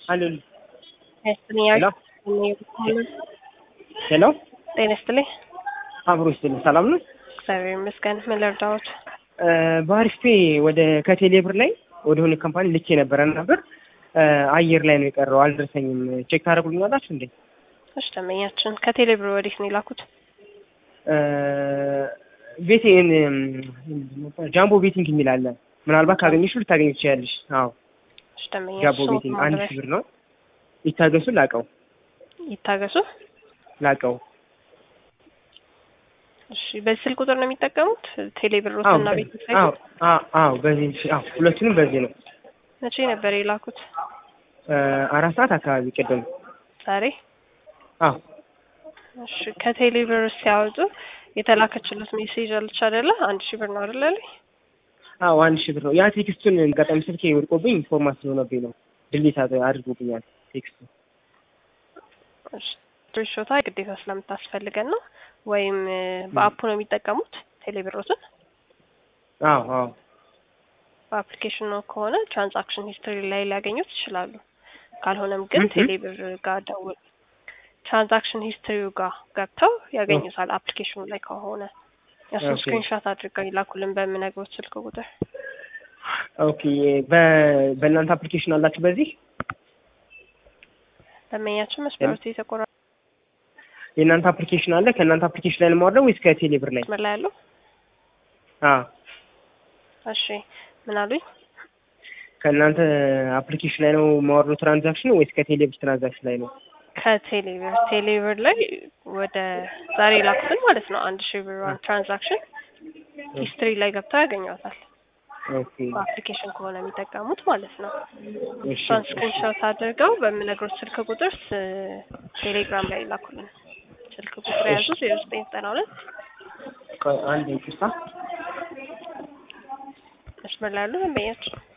Hello. Destiny Hello. ሄሎ ጤና ይስጥልኝ። አብሮ ይስጥልኝ። ሰላም ነው? እግዚአብሔር ይመስገን። ምን ልርዳዎት? በአሪፍ ፔ ወደ ከቴሌብር ላይ ወደ ሆነ ካምፓኒ ልኬ ነበር አየር ላይ ነው የቀረው፣ አልደረሰኝም። ቼክ ታደርጉልኛላችሁ እንዴ? እሺ ደመኛችን ከቴሌብር ወዴት ነው የላኩት? ቤቴን ጃምቦ ቤቲንግ የሚል አለ። ምናልባት ካገኘሽ ልታገኝ ትችያለሽ። አዎ እሺ ደመኛ ጃምቦ ቤቲንግ 1000 ብር ነው። ይታገሱ ላቀው ይታገሱ ላቀው። እሺ በዚህ ስልክ ቁጥር ነው የሚጠቀሙት? ቴሌብር እና ቤት ሳይት? አዎ በዚህ ሁለቱንም በዚህ ነው። መቼ ነበር የላኩት? 4 ሰዓት አካባቢ ቅድም። ዛሬ? አዎ። እሺ ከቴሌብር ሲያወጡ የተላከችሉት ሜሴጅ አለች አይደለ? 1000 ብር ነው አይደለ? አዎ 1000 ብር ነው። ያ ቴክስቱን ገጠም ስልኬ ወድቆብኝ ፎርማት ስለሆነብኝ ነው ድሊት አድርጎብኛል ቴክስቱ። እሺ ትሪሾታ ግዴታ ስለምታስፈልገን ነው ወይም በአፑ ነው የሚጠቀሙት ቴሌብሮትን? አዎ በአፕሊኬሽን ነው ከሆነ ትራንዛክሽን ሂስትሪ ላይ ሊያገኙት ይችላሉ። ካልሆነም ግን ቴሌብር ጋር ደውል ትራንዛክሽን ሂስትሪው ጋር ገብተው ያገኙታል። አፕሊኬሽኑ ላይ ከሆነ እሱን ስክሪንሾት አድርገው ይላኩልን በምነግሮት ስልክ ቁጥር። ኦኬ በእናንተ አፕሊኬሽን አላችሁ? በዚህ ደመኛችን መስመሩት የተቆራ የእናንተ አፕሊኬሽን አለ? ከእናንተ አፕሊኬሽን ላይ ነው የማወርደው ወይስ ከቴሌብር ላይ? መስመር ላይ ያለው? እሺ ምን አሉኝ? ከእናንተ አፕሊኬሽን ላይ ነው የማወርደው ትራንዛክሽን ወይስ ከቴሌብር ትራንዛክሽን ላይ ነው? ቴሌብር ላይ ወደ ዛሬ ላኩትን ማለት ነው 1000 ብር ትራንዛክሽን ሂስትሪ ላይ ገብተው ያገኙታል። ኦኬ በአፕሊኬሽን ከሆነ የሚጠቀሙት ማለት ነው። እሺ ስክሪንሾት አድርገው በምነግሮት ስልክ ቁጥር ቴሌግራም ላይ ላኩልን። ስልክ ቁጥር ያዙ 0992 አንድ ይቅርታ መስመር ላይ ያሉ ደንበኛችን